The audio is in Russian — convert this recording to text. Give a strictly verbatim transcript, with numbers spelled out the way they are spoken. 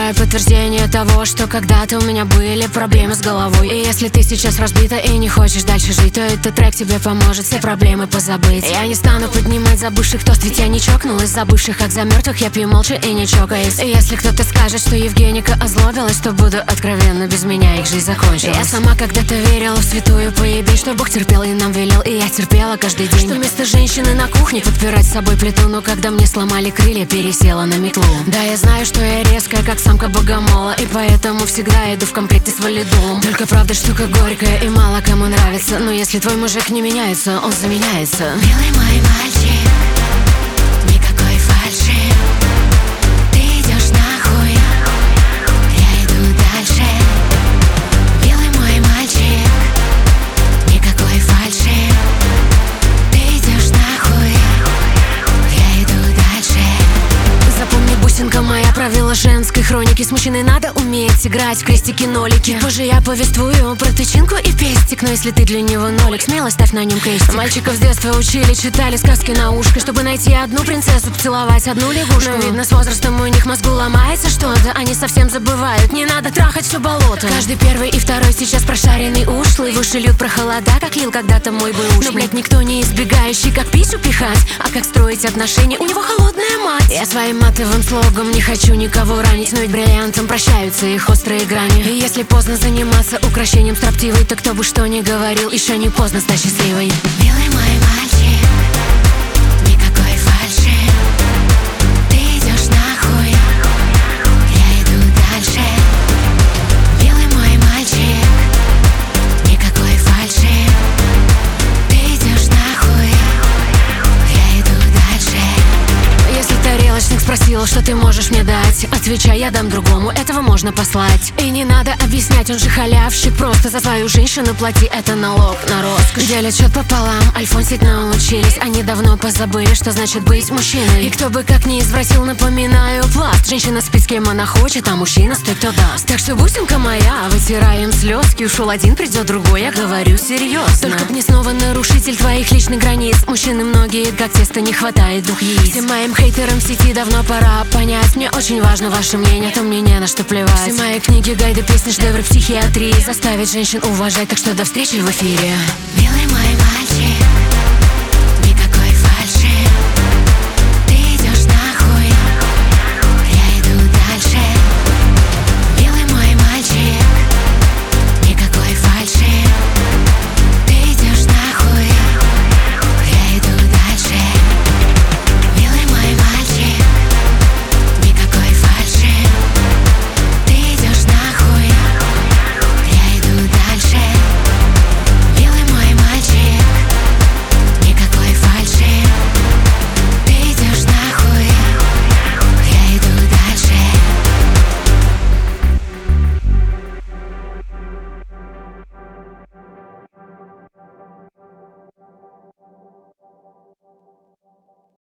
собираю подтверждение того, что когда-то у меня были проблемы с головой. И если ты сейчас разбита и не хочешь дальше жить, то этот трек тебе поможет все проблемы позабыть. Я не стану поднимать забывших тост, ведь я не чокнулась за бывших, как за мертвых я пью молча и не чокаясь. И если кто-то скажет, что Евгеника озлобилась, то буду откровенно, без меня их жизнь закончилась. Я сама когда-то верила в святую поебень, что Бог терпел и нам велел, и я терпела каждый день. Что вместо женщины на кухне подпирать с собой плиту, но когда мне сломали крылья, пересела на метлу. Да, я знаю, что я резкая, как самка богомола, и поэтому всегда иду в комплекте с валидолом. Только правда штука горькая и мало кому нравится, но если твой мужик не меняется, он заменяется. Милый мой мальчик, никакой фальши. Ты идешь нахуй, я иду дальше. Милый мой мальчик, никакой фальши. Ты идешь нахуй, я иду дальше. Запомни, бусинка моя, правила женской хроники. С мужчиной надо уметь играть в крестики-нолики. Позже я повествую про тычинку и пестик, но если ты для него нолик, смело ставь на нем крестик. Мальчиков с детства учили, читали сказки на ушко, чтобы найти одну принцессу, поцеловать одну лягушку. Но видно, с возрастом у них мозгу ломается что-то, они совсем забывают, не надо трахать все болото. Каждый первый и второй сейчас прошаренный ушлый, в уши льют про холода, как лил когда-то мой бывший. Но, блядь, никто не избегающий, как писю пихать, а как строить отношения, у него холодная мать. Я своим матовым слогом не хочу никого ранить, но ведь бриллиантом прощаются их острые грани. И если поздно заниматься украшением строптивой, то кто бы что ни говорил, еще не поздно стать счастливой. Милый мой мальчик, никакой фальши. Ты идешь нахуй, я иду дальше. Милый мой мальчик, никакой фальши. Ты идешь нахуй, я иду дальше. Если тарелочник спросил, что ты можешь мне дать, отвечай, я дам другому, этого можно послать. И не надо объяснять, он же халявщик, просто за свою женщину плати, это налог на роскошь. Делят счет пополам, альфонсить научились, они давно позабыли, что значит быть мужчиной. И кто бы как ни извратил, напоминаю, пласт. Женщина спит с кем она хочет, а мужчина стоит, кто даст. Так что, бусинка моя, вытираем слезки, ушел один, придет другой, я говорю серьезно. Только б не снова нарушитель твоих личных границ. Мужчины многие, как тесто, не хватает двух яиц. Всем моим хейтерам в сети давно пора понять, мне очень важно ваше мнение, то мне не на что плевать. Все мои книги, гайды, песни, шедевры психиатрии заставить женщин уважать, так что до встречи в эфире.